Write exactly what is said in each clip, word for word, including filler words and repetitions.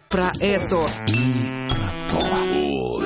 Про это и про то. Ой.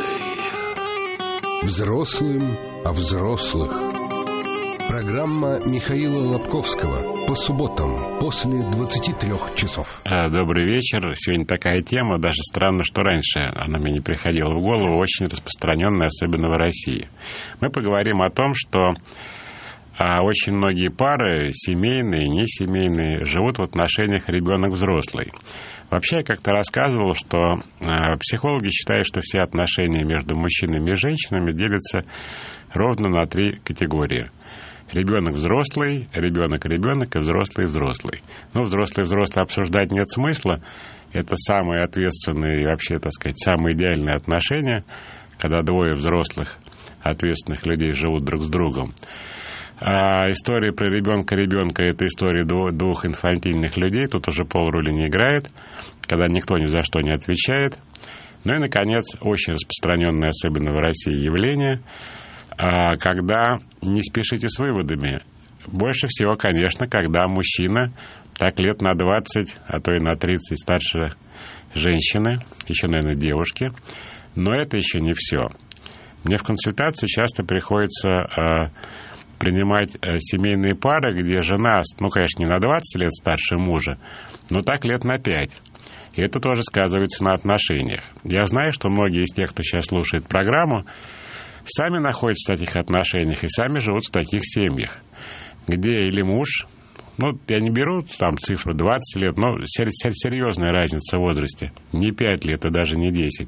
Взрослым о взрослых. Программа Михаила Лобковского по субботам после двадцати трёх часов. Добрый вечер. Сегодня такая тема, даже странно, что раньше она мне не приходила в голову, очень распространенная, особенно в России. Мы поговорим о том, что очень многие пары, семейные, несемейные, живут в отношениях ребенок-взрослый. Вообще, я как-то рассказывал, что психологи считают, что все отношения между мужчинами и женщинами делятся ровно на три категории. Ребенок-взрослый, ребенок-ребенок и взрослый-взрослый. Ну, взрослый-взрослый обсуждать нет смысла. Это самые ответственные и вообще, так сказать, самые идеальные отношения, когда двое взрослых, ответственных людей живут друг с другом. А история про ребенка-ребенка – это история двух инфантильных людей. Тут уже полроли не играет, когда никто ни за что не отвечает. Ну и, наконец, очень распространенное, особенно в России, явление – когда не спешите с выводами. Больше всего, конечно, когда мужчина так лет на двадцать, а то и на тридцать старше женщины, еще, наверное, девушки. Но это еще не все. Мне в консультации часто приходится принимать семейные пары, где жена, ну, конечно, не на двадцать лет старше мужа, но так лет на пять. И это тоже сказывается на отношениях. Я знаю, что многие из тех, кто сейчас слушает программу, сами находятся в таких отношениях и сами живут в таких семьях, где или муж, ну, я не беру там цифру двадцать лет, но серьезная разница в возрасте, не пять лет и даже не десять,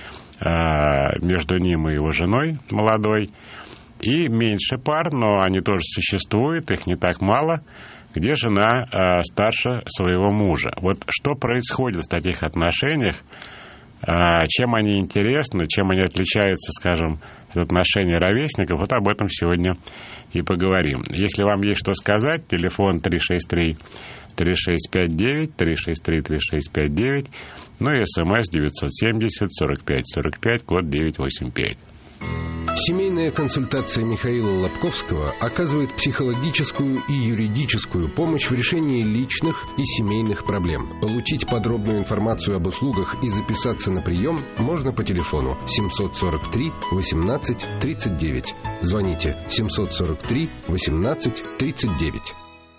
между ним и его женой молодой, и меньше пар, но они тоже существуют, их не так мало, где жена старше своего мужа. Вот что происходит в таких отношениях, чем они интересны, чем они отличаются, скажем, от отношений ровесников, вот об этом сегодня и поговорим. Если вам есть что сказать, телефон три шесть три три шесть пять девять, три шесть три три шесть пять девять, ну и смс девятьсот семьдесят сорок пять сорок пять, код девятьсот восемьдесят пять. Семейная консультация Михаила Лобковского оказывает психологическую и юридическую помощь в решении личных и семейных проблем. Получить подробную информацию об услугах и записаться на прием можно по телефону семь сорок три восемнадцать тридцать девять. Звоните семь сорок три восемнадцать тридцать девять.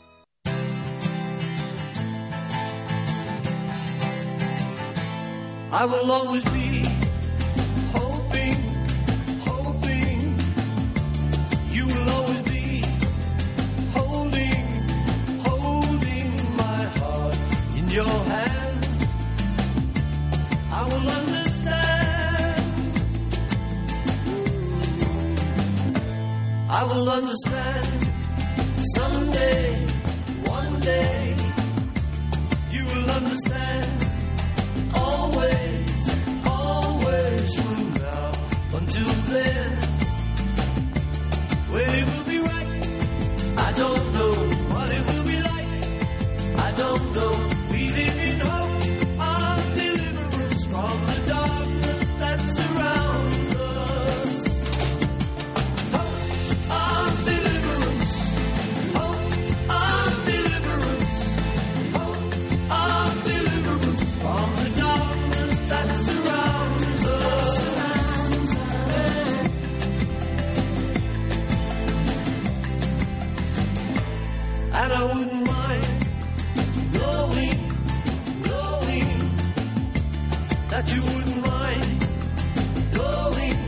I will always be hoping, hoping. You will always be holding, holding my heart in your hand. I will understand. I will understand someday, one day. You will understand. Always, always from now until then. When it will be right, I don't know what it will be like. I don't know. We live in hope of deliverance from the darkness that surrounds us. Hope of deliverance. Hope of deliverance. Hope of deliverance from the darkness that surrounds us. And I wouldn't mind knowing, knowing that you wouldn't mind going,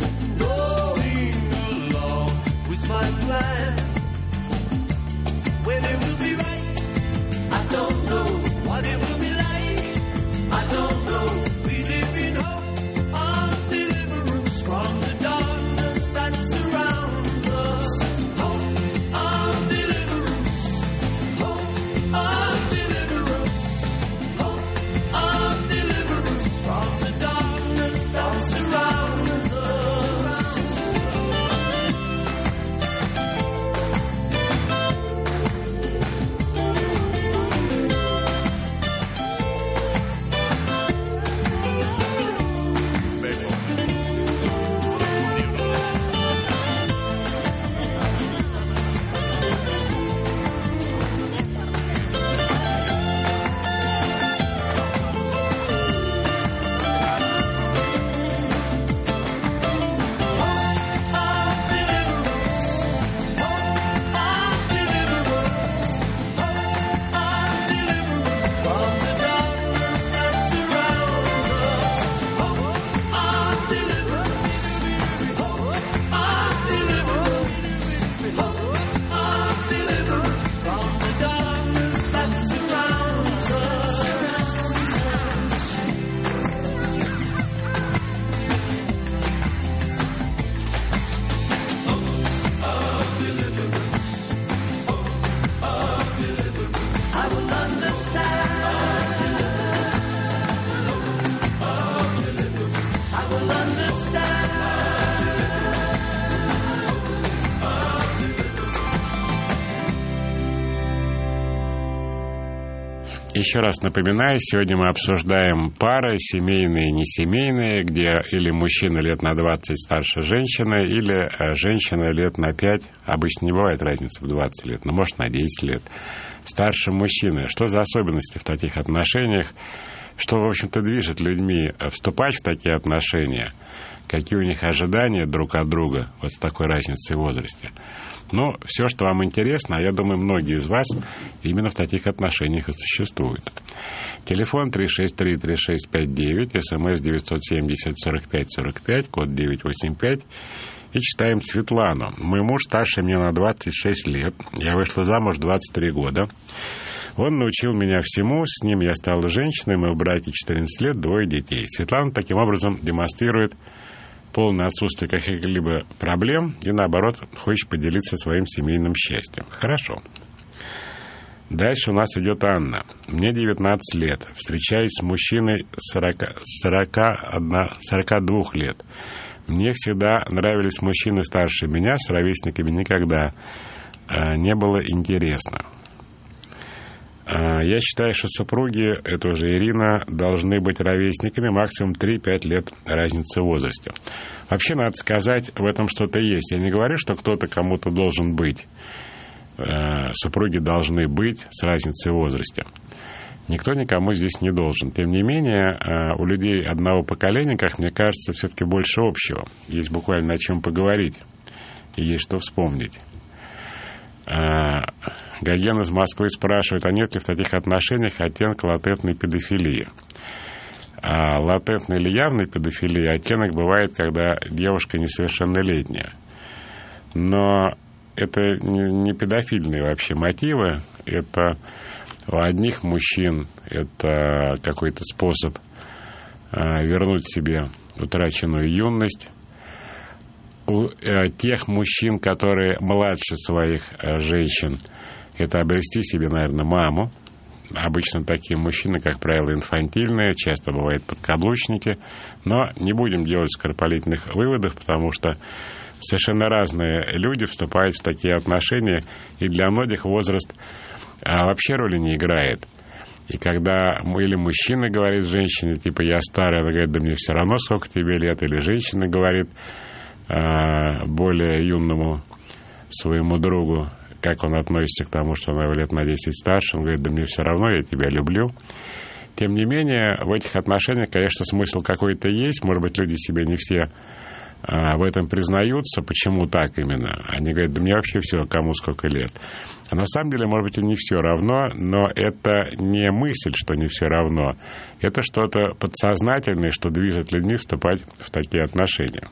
going along with my plan. When it will be right, I don't know what it will be like. I don't know. We live in hope of deliverance from the darkness that surrounds us. Hope of deliverance. Hope of deliverance. Hope of deliverance from the darkness. Еще раз напоминаю, сегодня мы обсуждаем пары, семейные, несемейные, где или мужчина лет на двадцать старше женщины, или женщина лет на пять, обычно не бывает разницы в двадцать лет, но может на десять лет, старше мужчины. Что за особенности в таких отношениях? Что, в общем-то, движет людьми вступать в такие отношения? Какие у них ожидания друг от друга вот с такой разницей в возрасте? Ну, все, что вам интересно, а я думаю, многие из вас именно в таких отношениях и существуют. Телефон три шесть три три шесть пять девять, смс девятьсот семьдесят сорок пять сорок пять, код девятьсот восемьдесят пять. И читаем Светлану. Мой муж старше меня на двадцать шесть лет. Я вышла замуж двадцать три года. Он научил меня всему, с ним я стала женщиной, мы в браке четырнадцать лет, двое детей. Светлана таким образом демонстрирует полное отсутствие каких-либо проблем и, наоборот, хочет поделиться своим семейным счастьем. Хорошо. Дальше у нас идет Анна. Мне девятнадцать лет. Встречаюсь с мужчиной сорок, сорок один, сорок два лет. Мне всегда нравились мужчины старше меня, с ровесниками никогда э, не было интересно. Я считаю, что супруги, это уже Ирина, должны быть ровесниками, максимум три-пять лет разницы в возрасте. Вообще, надо сказать, в этом что-то есть. Я не говорю, что кто-то кому-то должен быть. Супруги должны быть с разницей в возрасте. Никто никому здесь не должен. Тем не менее, у людей одного поколения, как мне кажется, все-таки больше общего. Есть буквально о чем поговорить и есть что вспомнить. Гоген из Москвы спрашивает, а нет ли в таких отношениях оттенка латентной педофилии? А латентной или явной педофилии оттенок бывает, когда девушка несовершеннолетняя. Но это не педофильные вообще мотивы. Это у одних мужчин это какой-то способ вернуть себе утраченную юность. У тех мужчин, которые младше своих женщин, это обрести себе, наверное, маму. Обычно такие мужчины, как правило, инфантильные, часто бывают подкаблучники. Но не будем делать скоропалительных выводов, потому что совершенно разные люди вступают в такие отношения, и для многих возраст а, вообще роли не играет. И когда или мужчина говорит женщине, типа, я старая, она говорит, да мне все равно, сколько тебе лет, или женщина говорит более юному своему другу, как он относится к тому, что она его лет на десять старше, он говорит, да мне все равно, я тебя люблю. Тем не менее, в этих отношениях, конечно, смысл какой-то есть, может быть, люди себе не все а, в этом признаются, почему так именно. Они говорят, да мне вообще все, кому сколько лет. А на самом деле, может быть, и не все равно, но это не мысль, что не все равно, это что-то подсознательное, что движет людьми вступать в такие отношения.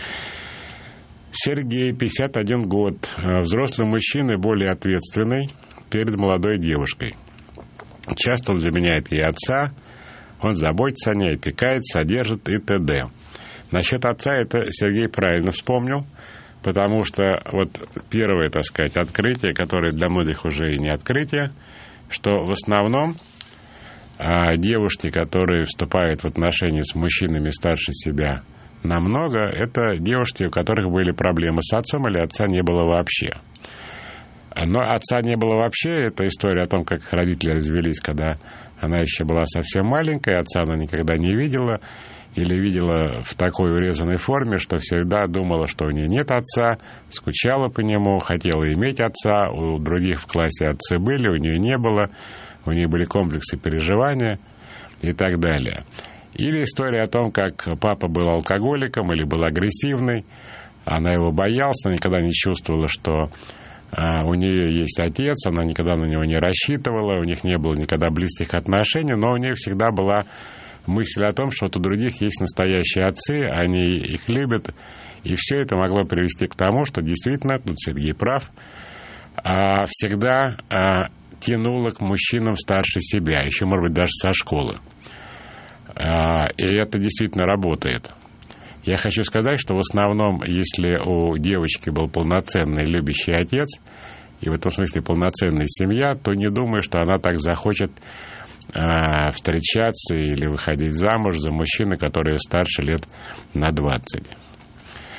Сергей, пятьдесят один год. Взрослый мужчина, более ответственный перед молодой девушкой. Часто он заменяет ей отца, он заботится о ней, опекает, содержит и т.д. Насчет отца это Сергей правильно вспомнил, потому что вот первое, так сказать, открытие, которое для многих уже и не открытие, что в основном девушки, которые вступают в отношения с мужчинами старше себя намного, это девушки, у которых были проблемы с отцом или отца не было вообще. Но отца не было вообще, это история о том, как родители развелись, когда она еще была совсем маленькая, отца она никогда не видела, или видела в такой урезанной форме, что всегда думала, что у нее нет отца, скучала по нему, хотела иметь отца, у других в классе отцы были, у нее не было, у нее были комплексы переживания и так далее. Или история о том, как папа был алкоголиком или был агрессивный, она его боялась, она никогда не чувствовала, что а, у нее есть отец, она никогда на него не рассчитывала, у них не было никогда близких отношений, но у нее всегда была мысль о том, что вот у других есть настоящие отцы, они их любят, и все это могло привести к тому, что действительно, тут Сергей прав, а, всегда а, тянуло к мужчинам старше себя, еще, может быть, даже со школы. И это действительно работает. Я хочу сказать, что в основном, если у девочки был полноценный любящий отец, и в этом смысле полноценная семья, то не думаю, что она так захочет а, встречаться или выходить замуж за мужчину, который старше лет на двадцать.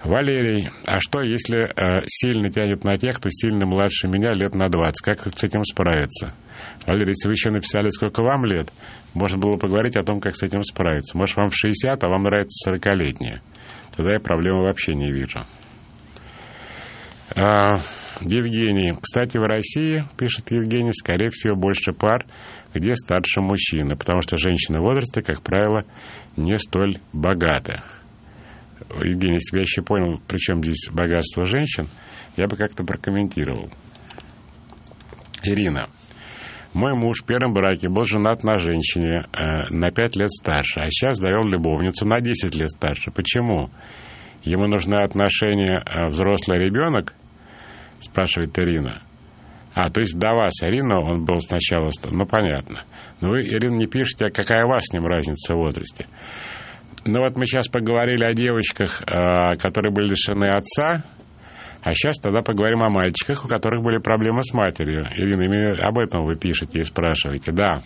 Валерий, а что, если э, сильно тянет на тех, кто сильно младше меня лет на двадцать? Как с этим справиться? Валерий, если вы еще написали, сколько вам лет, можно было поговорить о том, как с этим справиться. Может, вам шестьдесят, а вам нравится сорокалетние. Тогда я проблемы вообще не вижу. А, Евгений. Кстати, в России, пишет Евгений, скорее всего, больше пар, где старше мужчины, потому что женщины в возрасте, как правило, не столь богаты. Евгений, если бы я еще понял, при чем здесь богатство женщин, я бы как-то прокомментировал. Ирина. Мой муж в первом браке был женат на женщине э, на пять лет старше, а сейчас завел любовницу на десять лет старше. Почему? Ему нужны отношения э, взрослый ребенок? Спрашивает Ирина. А, то есть до вас, Ирина, он был сначала... Ну, понятно. Но вы, Ирина, не пишете, а какая у вас с ним разница в возрасте. Ну, вот мы сейчас поговорили о девочках, э, которые были лишены отца, а сейчас тогда поговорим о мальчиках, у которых были проблемы с матерью. Ирина, именно об этом вы пишете и спрашиваете. Да.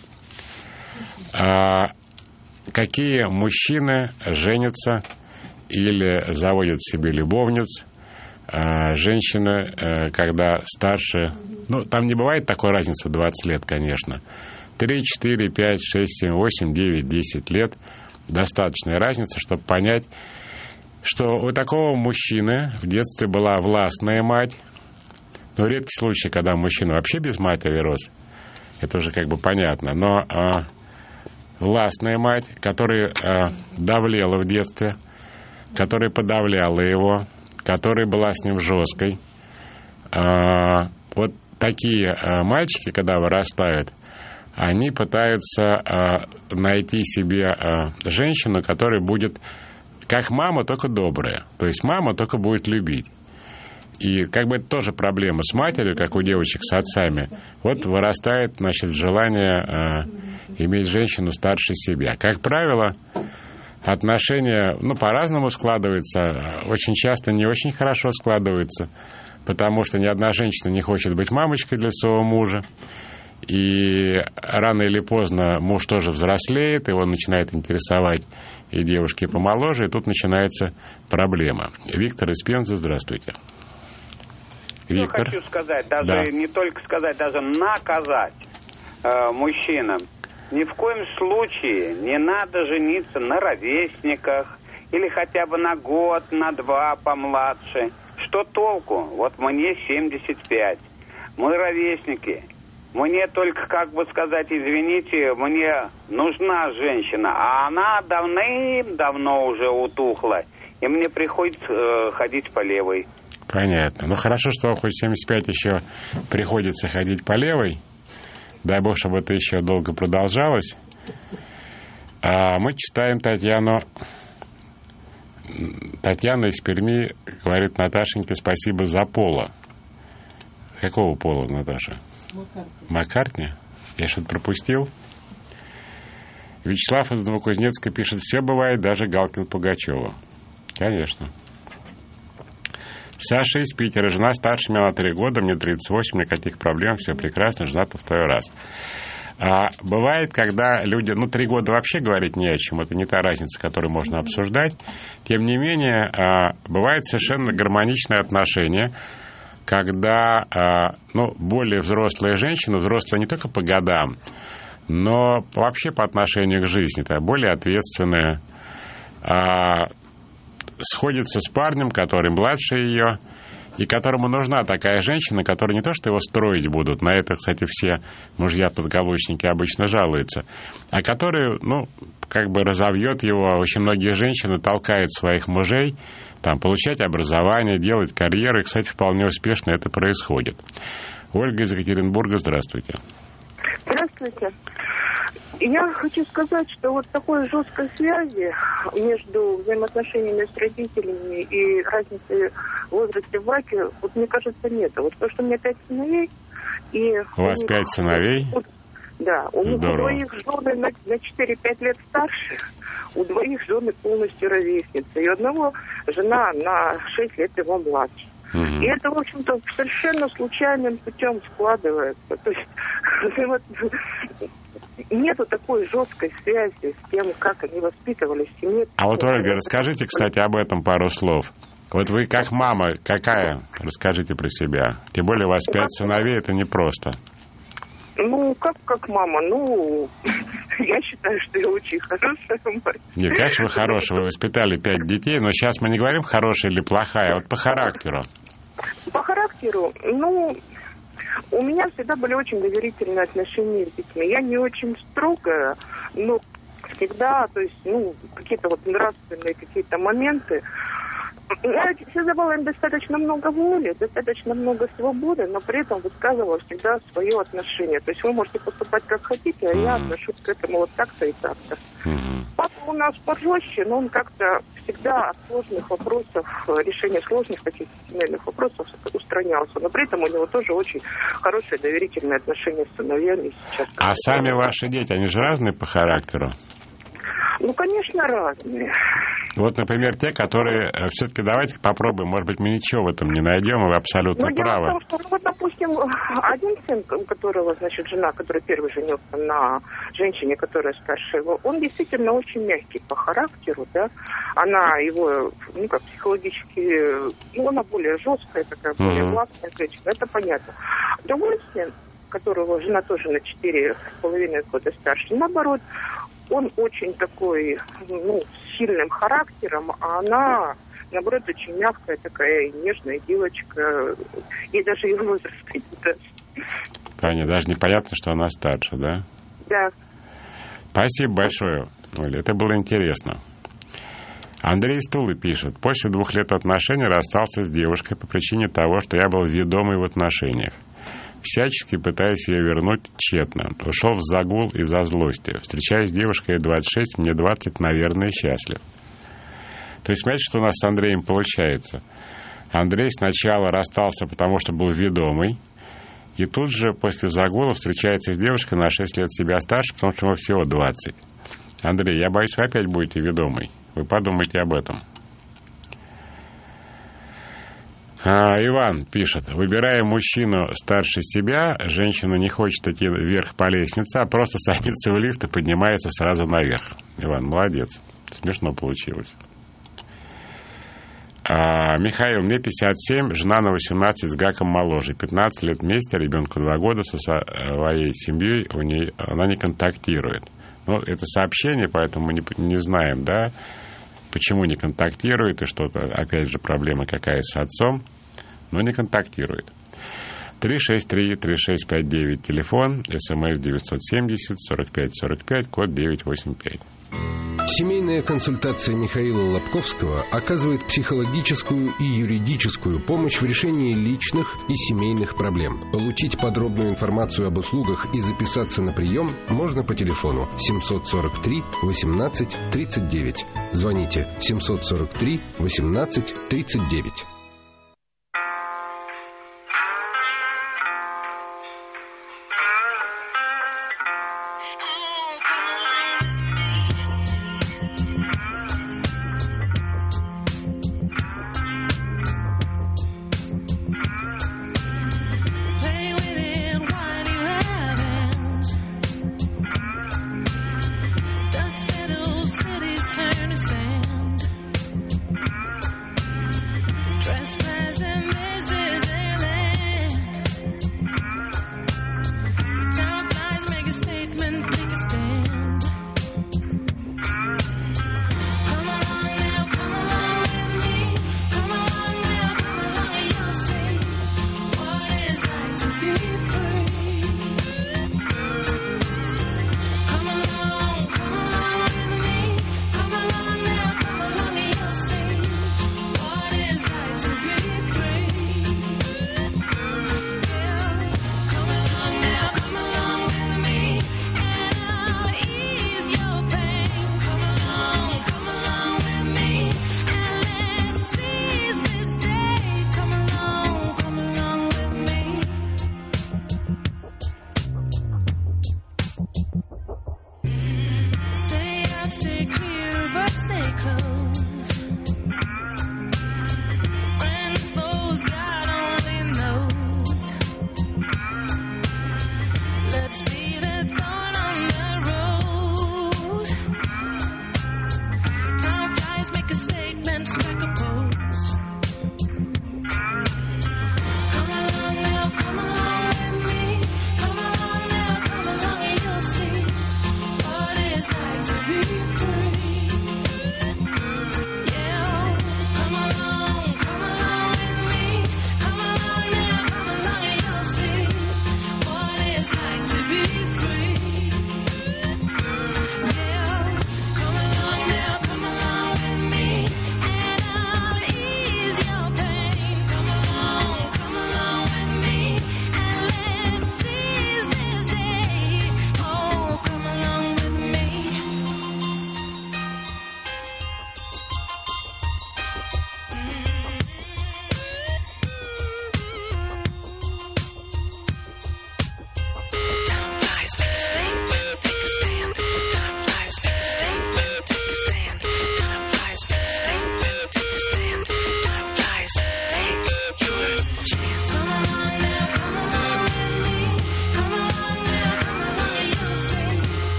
А, какие мужчины женятся или заводят себе любовниц, а, женщины, а, когда старше... Ну, там не бывает такой разницы в двадцать лет, конечно. три, четыре, пять, шесть, семь, восемь, девять, десять лет. Достаточная разница, чтобы понять, что у такого мужчины в детстве была властная мать. Ну, редкий случай, когда мужчина вообще без матери рос. Это уже как бы понятно. Но а, властная мать, которая а, давлела в детстве, которая подавляла его, которая была с ним жесткой. А, вот такие а, мальчики, когда вырастают, они пытаются а, найти себе а, женщину, которая будет как мама, только добрая. То есть мама только будет любить. И как бы это тоже проблема с матерью, как у девочек с отцами. Вот вырастает, значит, желание а, иметь женщину старше себя. Как правило, отношения, ну, по-разному складываются. Очень часто не очень хорошо складываются, потому что ни одна женщина не хочет быть мамочкой для своего мужа. И рано или поздно муж тоже взрослеет, его начинает интересовать и девушки помоложе, и тут начинается проблема. Виктор из Пензы, здравствуйте. Виктор. Что хочу сказать, даже да. не только сказать, даже наказать э, мужчинам. Ни в коем случае не надо жениться на ровесниках или хотя бы на год, на два помладше. Что толку? Вот мне семьдесят пять. Мы ровесники. Мне только, как бы сказать, извините, мне нужна женщина, а она давным-давно уже утухла, и мне приходится э, ходить по левой. Понятно. Ну, хорошо, что хоть семьдесят пять еще приходится ходить по левой. Дай бог, чтобы это еще долго продолжалось. А мы читаем Татьяну. Татьяна из Перми говорит Наташеньке спасибо за поло. Какого пола, Наташа? Маккартни. Маккартни? Я что-то пропустил? Вячеслав из Новокузнецка пишет, все бывает, даже Галкин-Пугачева. Конечно. Саша из Питера. Жена старше меня на три года, мне тридцать восемь, никаких проблем, все прекрасно, жена-то второй раз. А бывает, когда люди... Ну, три года вообще говорить не о чем, это не та разница, которую можно обсуждать. Тем не менее, а, бывает совершенно гармоничное отношение, когда, ну, более взрослая женщина, взрослая не только по годам, но вообще по отношению к жизни, так, более ответственная, сходится с парнем, который младше ее, и которому нужна такая женщина, которая не то что его строить будут, на это, кстати, все мужья-подголочники обычно жалуются, а который, ну, как бы разовьет его. Очень многие женщины толкают своих мужей там, получать образование, делать карьеру, и, кстати, вполне успешно это происходит. Ольга из Екатеринбурга, здравствуйте. Здравствуйте. Я хочу сказать, что вот такой жесткой связи между взаимоотношениями с родителями и разницей в возрасте в браке, вот мне кажется, нет. Вот потому что у меня пять сыновей. И у вас них, пять сыновей? Вот, да, у них Здорово. у двоих жены на, на четыре-пять лет старше, у двоих жены полностью ровесницы, и у одного жена на шесть лет его младше. Mm-hmm. И это, в общем-то, совершенно случайным путем складывается. То есть нету такой жесткой связи с тем, как они воспитывались в семье. А вот, Ольга, расскажите, кстати, об этом пару слов. Вот вы как мама, какая? Расскажите про себя. Тем более у вас пять сыновей, это непросто. Ну, как, как мама? Ну, я считаю, что я очень хорошая мать. Нет, конечно, вы хорошая, вы воспитали пять детей, но сейчас мы не говорим, хорошая или плохая, а вот по характеру. По характеру, ну, у меня всегда были очень доверительные отношения с детьми. Я не очень строгая, но всегда, то есть, ну, какие-то вот нравственные какие-то моменты. Я всегда давала им достаточно много воли, достаточно много свободы, но при этом высказывала всегда свое отношение. То есть вы можете поступать как хотите, а mm-hmm. я отношусь к этому вот так-то и так-то. Mm-hmm. Папа у нас пожестче, но он как-то всегда от сложных вопросов, решения сложных таких семейных вопросов устранялся. Но при этом у него тоже очень хорошие доверительные отношения с сыновьями сейчас. А сами ваши дети, они же разные по характеру? Ну, конечно, разные. Вот, например, те, которые... Все-таки давайте попробуем. Может быть, мы ничего в этом не найдем, и вы абсолютно ну, правы. Дело в том, что, ну, вот, допустим, один сын, у которого, значит, жена, который первый женился на женщине, которая старше его, он действительно очень мягкий по характеру, да. Она его, ну, как психологически... Ну, она более жесткая такая, более mm-hmm. властная женщина, это понятно. Другой сын, которого жена тоже на четыре с половиной года старше, наоборот, он очень такой, ну, с сильным характером, а она, наоборот, очень мягкая такая, нежная девочка. Ей даже ее возраст не даст. Понятно, даже непонятно, что она старше, да? Да. Спасибо большое, Оля, это было интересно. Андрей Стулы пишет. После двух лет отношений расстался с девушкой по причине того, что я был ведомый в отношениях. Всячески пытаясь ее вернуть тщетно. Ушел в загул из-за злости. Встречаюсь с девушкой двадцать шесть, мне двадцать, наверное, счастлив. То есть, смотрите, что у нас с Андреем получается. Андрей сначала расстался, потому что был ведомый, и тут же после загула встречается с девушкой на шесть лет себя старше, потому что ему всего двадцать. Андрей, я боюсь, вы опять будете ведомый. Вы подумайте об этом. А, Иван пишет. Выбирая мужчину старше себя, женщина не хочет идти вверх по лестнице, а просто садится в лифт и поднимается сразу наверх. Иван, молодец. Смешно получилось. А, Михаил, мне пятьдесят семь, жена на восемнадцать с гаком моложе. пятнадцать лет вместе, ребенку два года, со своей семьей у нее, она не контактирует. Ну, это сообщение, поэтому мы не, не знаем, да, почему не контактирует, и что-то, опять же, проблема какая с отцом, но не контактирует. три шесть три три шесть пять девять, телефон, смс девятьсот семьдесят сорок пять сорок пять, код девятьсот восемьдесят пять. Семейная консультация Михаила Лобковского оказывает психологическую и юридическую помощь в решении личных и семейных проблем. Получить подробную информацию об услугах и записаться на прием можно по телефону семьсот сорок три восемнадцать тридцать девять. Звоните семьсот сорок три восемнадцать тридцать девять.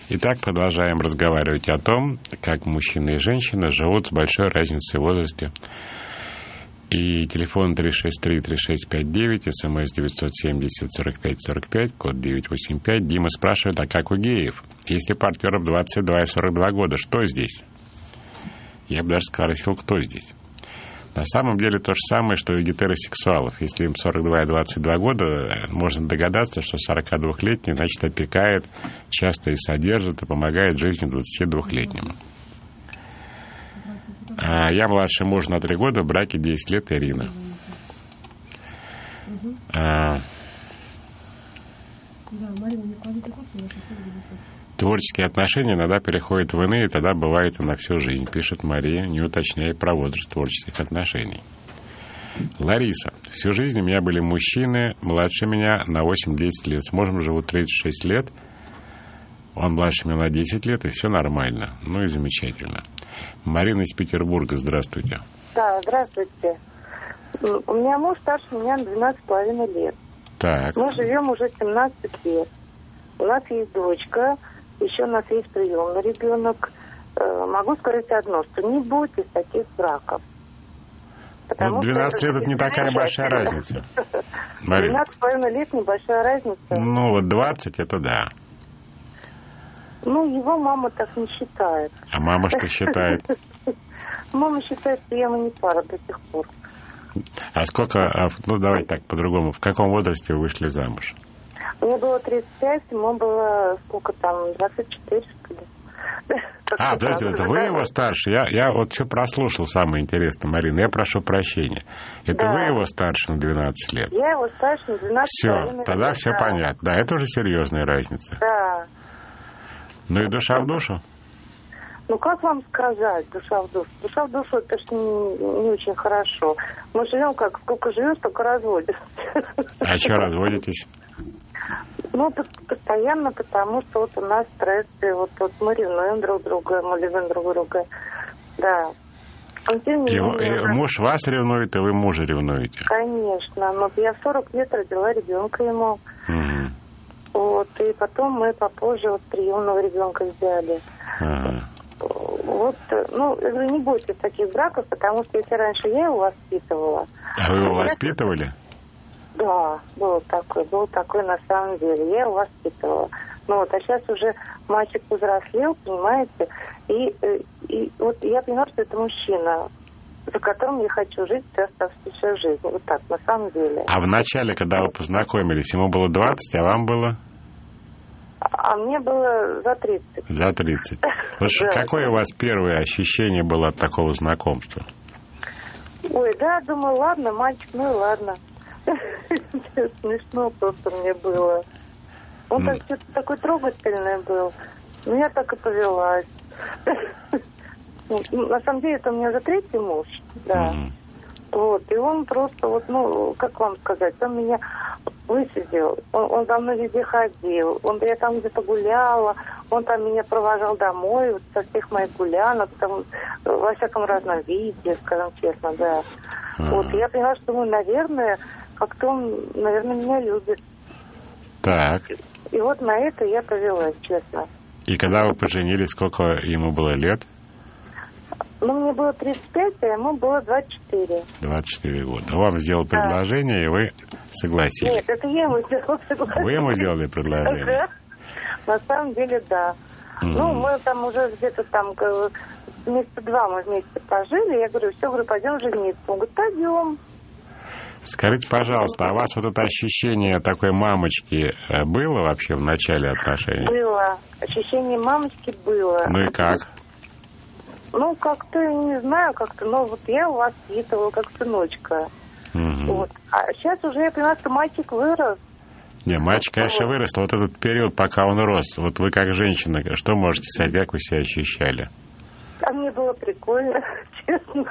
Итак, продолжаем разговаривать о том, как мужчины и женщины живут с большой разницей в возрасте. И телефон три шесть три три шесть пять девять, смс девятьсот семьдесят сорок пять сорок пять, код девятьсот восемьдесят пять. Дима спрашивает, а как у геев? Если партнеров двадцать два и сорок два года, что здесь? Я бы даже спросил, кто здесь? На самом деле то же самое, что и у гетеросексуалов. Если им сорок два и двадцать два года, можно догадаться, что сорокадвухлетний, значит, опекает, часто и содержит, и помогает жизни двадцатидвухлетнему. А я младше мужа на три года, в браке десять лет, Ирина. А... Творческие отношения иногда переходят в иные, тогда бывает и на всю жизнь, пишет Мария, не уточняя про возраст творческих отношений. Лариса. Всю жизнь у меня были мужчины младше меня на восемь-десять лет. С мужем живу тридцать шесть лет. Он младше меня на десять лет, и все нормально. Ну и замечательно. Марина из Петербурга, здравствуйте. Да, здравствуйте. У меня муж старше меня на двенадцать с половиной лет. Так. Мы живем уже семнадцать лет. У нас есть дочка, еще у нас есть приемный ребенок. Могу сказать одно, что не бойтесь таких браков. Ну, двенадцать лет это не такая большая разница. двенадцать с половиной лет небольшая разница. Ну, вот двадцать это да. Ну, его мама так не считает. А мама что считает? Мама считает, что я ему не пара до сих пор. А сколько, ну, давай так, по-другому, в каком возрасте вы вышли замуж? Мне было тридцать пять, ему было, сколько там, двадцать четыре, что ли. А, подождите, это вы его старше? Я, я вот все прослушал, самое интересное, Марина, я прошу прощения. Это да. Вы его старше на двенадцать лет? Я его старше на двенадцать все, лет. тогда все да. понятно. Да, это уже серьезная разница. Да. Ну и душа в душу? Ну, как вам сказать, душа в душу? Душа в душу, это же не, не очень хорошо. Мы живем как, сколько живем, столько разводимся. А что разводитесь? Ну, постоянно, потому что вот у нас стрессы, вот, вот мы ревнуем друг друга, мы любим друг друга, да. И, и муж вас ревнует, и вы мужа ревнуете? Конечно, но я в сорок лет родила ребенка ему, угу. Вот, и потом мы попозже вот приемного ребенка взяли. Ага. Вот, ну, я говорю, не бойтесь таких браков, потому что если раньше я его воспитывала... А вы его воспитывали? Да, был такой, был такой на самом деле. Я его воспитывала. Ну вот, а сейчас уже мальчик повзрослел, понимаете, и, и вот я понимаю, что это мужчина, за которым я хочу жить всю оставшуюся жизнь. Вот так, на самом деле. А в начале, когда вы познакомились, ему было двадцать, а вам было? А мне было за тридцать. За тридцать. Вот да. Какое у вас первое ощущение было от такого знакомства? Ой, да, думаю, ладно, мальчик, ну и ладно. Смешно просто мне было. Он mm. так, что-то такой трогательный был. Ну, я так и повелась. На самом деле, это у меня за третий муж, да. Mm-hmm. Вот, и он просто, вот, ну, как вам сказать, он меня высидел, он, он за мной везде ходил, он, я там где-то гуляла, он там меня провожал домой, вот, со всех моих гулянок, там, во всяком разном виде, скажем честно, да. Mm-hmm. Вот, и я поняла, что, ну, наверное, как-то он, наверное, меня любит. Так. И вот на это я повелась, честно. И когда вы поженились, сколько ему было лет? Ну, мне было тридцать пять, а ему было двадцать четыре. двадцать четыре года. Он вам сделал предложение, да. И вы согласились? Нет, это я ему сделала согласие. Вы ему сделали предложение? На самом деле, да. Mm. Ну, мы там уже где-то там месяца два мы вместе пожили. Я говорю, все, говорю, пойдем жениться. Он говорит, пойдем. Скажите, пожалуйста, а у вас вот это ощущение такой мамочки было вообще в начале отношений? Было. Ощущение мамочки было. Ну и как? Ну, как-то, не знаю, как-то, но вот я его воспитывала, как сыночка. Угу. Вот. А сейчас уже я понимаю, что мальчик вырос. Не, мальчик, конечно, вот. вырос, но вот этот период, пока он рос, вот вы как женщина, что можете сказать, как вы себя ощущали? А мне было прикольно, честно.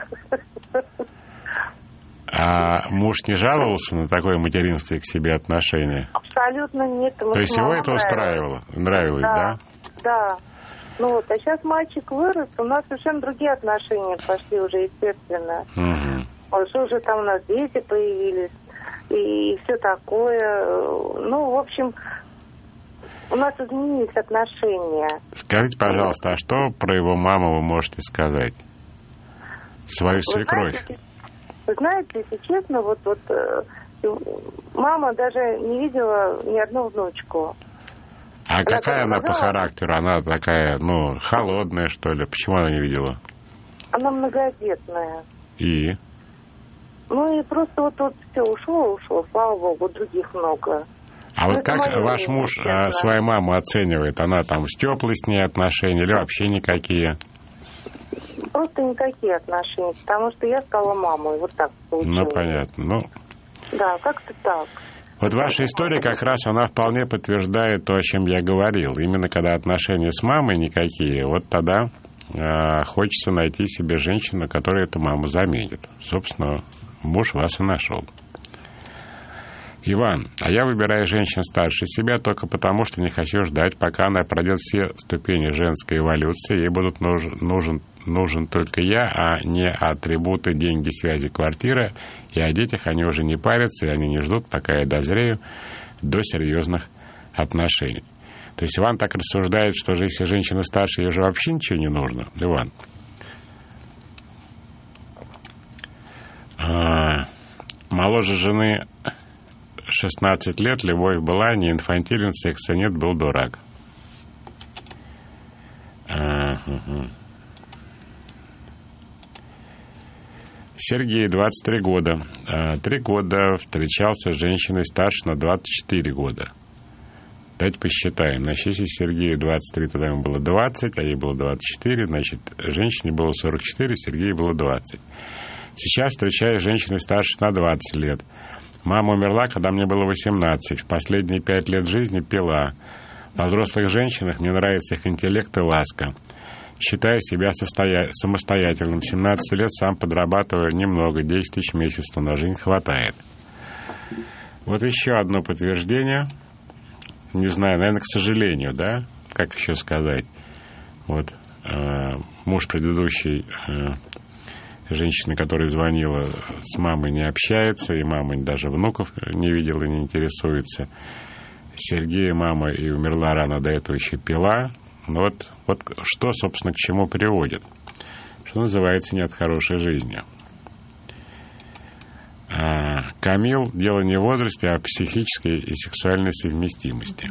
А муж не жаловался на такое материнское к себе отношение? Абсолютно нет. То есть его это устраивало? Нравилось, да? Да, да. Ну вот, а сейчас мальчик вырос, у нас совершенно другие отношения пошли уже, естественно. Угу. Вот, что уже там у нас дети появились, и все такое. Ну, в общем, У нас изменились отношения. Скажите, пожалуйста, а что про его маму вы можете сказать? Свою свекровь. Вы знаете, вы знаете, если честно, вот, вот э, мама даже не видела ни одну внучку. А она какая она по сказала, характеру? Она такая, ну, холодная, что ли? Почему она не видела? Она многодетная. И? Ну и просто вот, вот все ушло, ушло, слава богу, других много. А Ну, вот это как моё ваш мнение, муж честно. а, свою маму оценивает? Она там с теплой с ней отношения или вообще никакие? Просто никакие отношения, потому что я стала мамой, вот так получилось. Ну, понятно. Ну, Да, как-то так. вот ваша история как раз, она вполне подтверждает то, о чем я говорил. Именно когда отношения с мамой никакие, вот тогда э, хочется найти себе женщину, которая эту маму заменит. Собственно, муж вас и нашел. Иван, а я выбираю женщин старше себя только потому, что не хочу ждать, пока она пройдет все ступени женской эволюции. Ей будут нужен, нужен, нужен только я, а не атрибуты, деньги, связи, квартира. И о детях они уже не парятся, и они не ждут, пока я дозрею до серьезных отношений. То есть Иван так рассуждает, что же если женщина старше, ей уже вообще ничего не нужно. Иван. А, моложе жены шестнадцать лет, любовь была, не инфантилен, секса нет, был дурак. А, угу. Сергей, двадцать три года. Три года встречался с женщиной старше на двадцать четыре года. Давайте посчитаем. Значит, если Сергею двадцать три, тогда ему было двадцать, а ей было двадцать четыре, значит, женщине было сорок четыре, Сергею было двадцать. Сейчас встречаюсь с женщиной старше на двадцать лет. Мама умерла, когда мне было восемнадцать. В последние пять лет жизни пила. Во взрослых женщинах мне нравится их интеллект и ласка. Считаю себя состоя... самостоятельным. семнадцать лет сам подрабатываю немного, десять тысяч в месяц, но на жизнь хватает. Вот еще одно подтверждение. Не знаю, наверное, к сожалению, да? Как еще сказать? Вот э, муж предыдущей э, женщины, которая звонила, с мамой не общается, и мама даже внуков не видела, не интересуется. Сергея мама и умерла рано, до этого еще пила. Ну вот, вот что, собственно, к чему приводит. Что называется, не от хорошей жизни. А, Камил, дело не в возрасте, а в психической и сексуальной совместимости.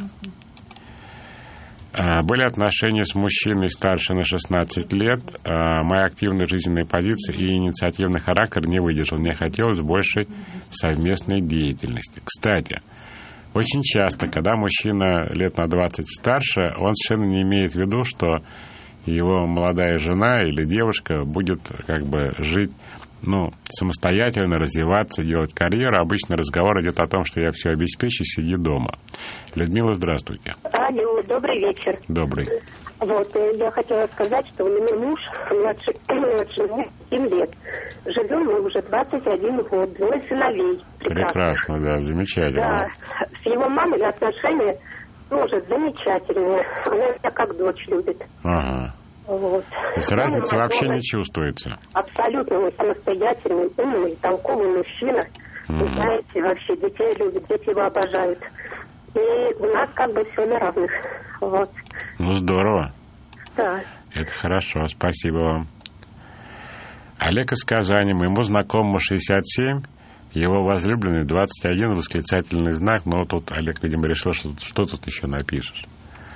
А, были отношения с мужчиной старше на шестнадцать лет. А, моя активная жизненная позиция и инициативный характер не выдержал. Мне хотелось больше совместной деятельности. Кстати, очень часто, когда мужчина лет на двадцать старше, он совершенно не имеет в виду, что его молодая жена или девушка будет как бы жить, ну, самостоятельно, развиваться, делать карьеру. Обычно разговор идет о том, что я все обеспечу, сиди дома. Людмила, здравствуйте. Алло, добрый вечер. Добрый. Вот, я хотела сказать, что у меня муж младше, младше семь лет. Живем мы уже двадцать один год, двое сыновей. Прекрасно, да, замечательно. Да, с его мамой отношения тоже замечательные. Она меня как дочь любит. Ага. Вот. То есть разницы вообще не чувствуется? Абсолютно, он самостоятельный, умный, толковый мужчина. Mm-hmm. Вы знаете, вообще детей любит, дети его обожают. И у нас как бы все на равных. Вот. Ну, здорово. Да. Это хорошо, спасибо вам. Олег из Казани, моему знакомому шестьдесят семь, его возлюбленный двадцать один, восклицательный знак, но тут Олег, видимо, решил, что, что тут еще напишешь.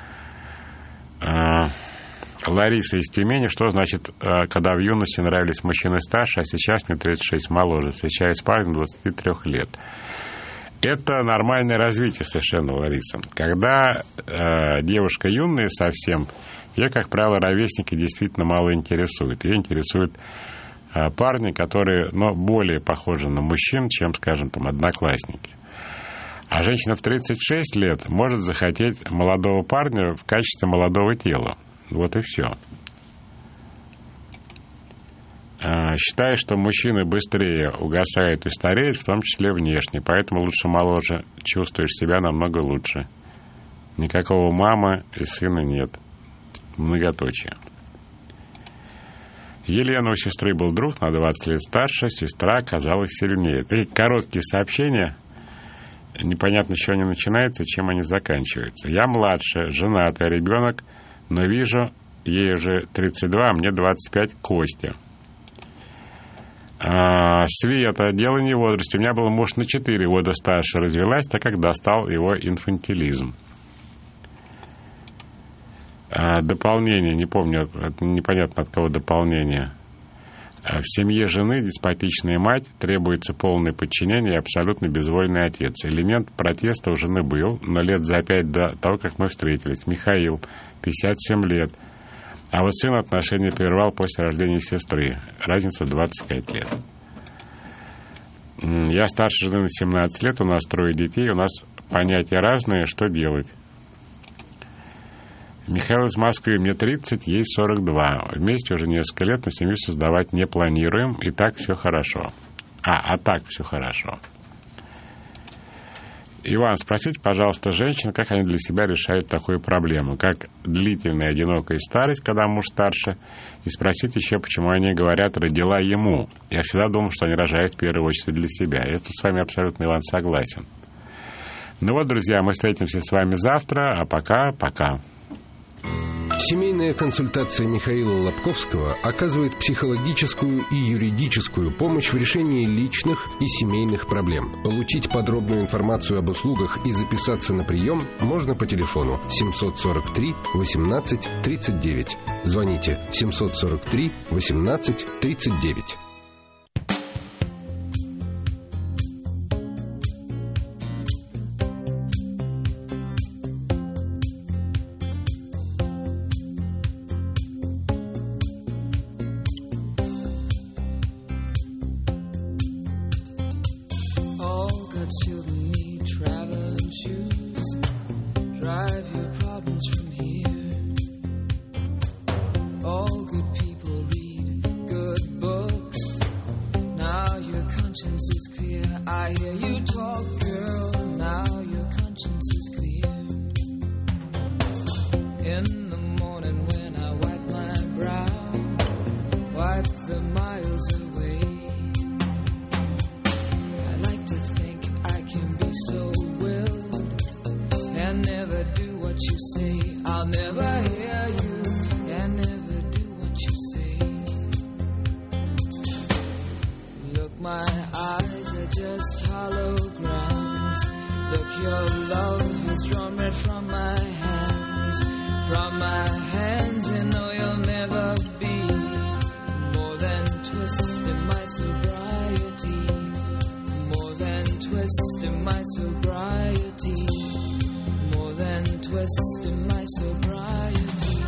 А, Лариса из Тюмени, что значит, когда в юности нравились мужчины старше, а сейчас мне тридцать шесть, моложе, встречаюсь с парнем двадцати трёх лет. Это нормальное развитие совершенно, Лариса. Когда э, девушка юная совсем, ее, как правило, ровесники действительно мало интересуют. Ее интересуют э, парни, которые, ну, более похожи на мужчин, чем, скажем, там, одноклассники. А женщина в тридцать шесть лет может захотеть молодого парня в качестве молодого тела. Вот и все. Считаю, что мужчины быстрее угасают и стареют, в том числе внешне. Поэтому лучше моложе чувствуешь себя намного лучше. Никакого мамы и сына нет. Многоточие. Елена, у сестры был друг на двадцать лет старше, сестра оказалась сильнее. И короткие сообщения. непонятно, с чего они начинаются, чем они заканчиваются. Я младше, женатый, ребенок, но вижу, ей уже тридцать два, а мне двадцать пять, Костя. А, Света, дело не в возрасте. У меня был муж на четыре года старше, развелась, так как достал его инфантилизм. А, дополнение, не помню, непонятно от кого дополнение. В семье жены деспотичная мать, требуется полное подчинение и абсолютно безвольный отец. Элемент протеста у жены был, но лет за пять до того, как мы встретились. Михаил, пятьдесят семь лет. А вот сын отношения прервал после рождения сестры. Разница двадцать пять лет. Я старше жены на семнадцать лет, у нас трое детей, у нас понятия разные, что делать. Михаил из Москвы, мне тридцать, ей сорок два. Вместе уже несколько лет, но семью создавать не планируем, и так все хорошо. А, а так все хорошо. Иван, спросите, пожалуйста, женщин, как они для себя решают такую проблему, как длительная одинокая старость, когда муж старше, и спросите еще, почему они говорят «родила ему». Я всегда думал, что они рожают в первую очередь для себя. Я тут с вами абсолютно, Иван, согласен. Ну вот, друзья, мы встретимся с вами завтра, а пока, пока. Семейная консультация Михаила Лобковского оказывает психологическую и юридическую помощь в решении личных и семейных проблем. Получить подробную информацию об услугах и записаться на прием можно по телефону семьсот сорок три восемнадцать тридцать девять. Звоните семьсот сорок три восемнадцать тридцать девять. Children need traveling shoes. Drive your problems from here. All good people read good books. Now your conscience is clear. I hear you talk, girl. Now your conscience is clear. In the morning when I wipe my brow, wipe the miles away. So willed and never do what you say. I'll never hear you and never do what you say. Look, my eyes are just holograms. Look, your love has drawn red from my hands. From my hands, you know you'll never be more than twisting my sobriety. Twisting my sobriety, more than twisting my sobriety.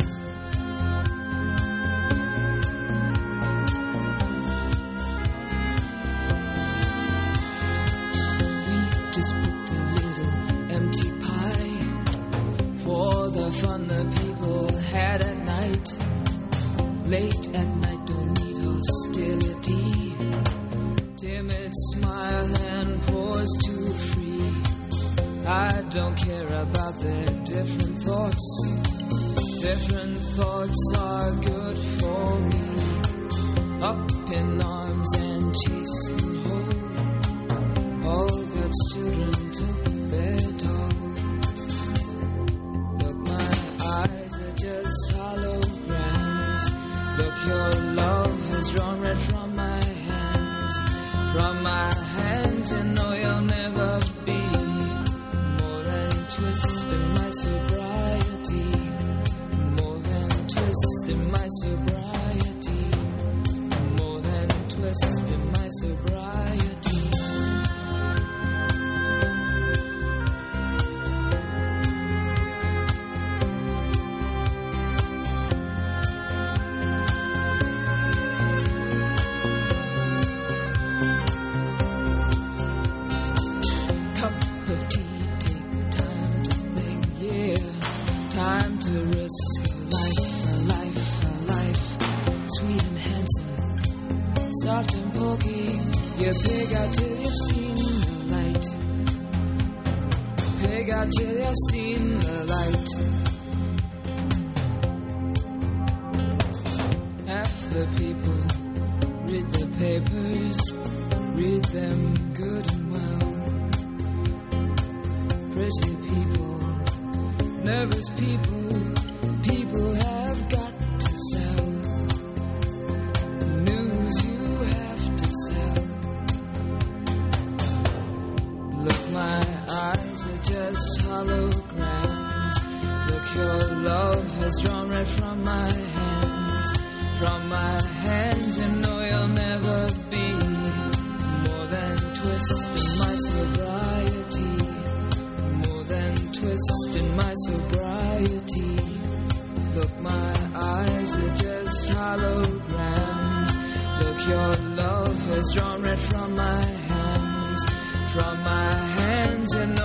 We just booked a little empty pie for the fun the people had at night. Late at night, don't need hostility. Timid smile and pause too free. I don't care about their different thoughts. Different thoughts are good for me. Up in arms and chasing home. All God's children took their toll. Look, my eyes are just holograms. Look, your love has drawn red from my hands. From my hands, you know you'll never be more than twisting my sobriety. More than twisting my sobriety. More than twisting my sobriety. Soft and pokey, you pig out till you've seen the light. Pig out till you've seen the light. Half the people read the papers, read them good and well. nervous people, people have got to sell. News you have to sell. Look, my eyes are just holograms. Look, your love has drawn red from my hands. From my hands, you know you'll never be more than twisting my sobriety. More than twisting my sobriety. Look, my eyes are just holograms. Look, your love has drawn red from my hands. From my hands, you know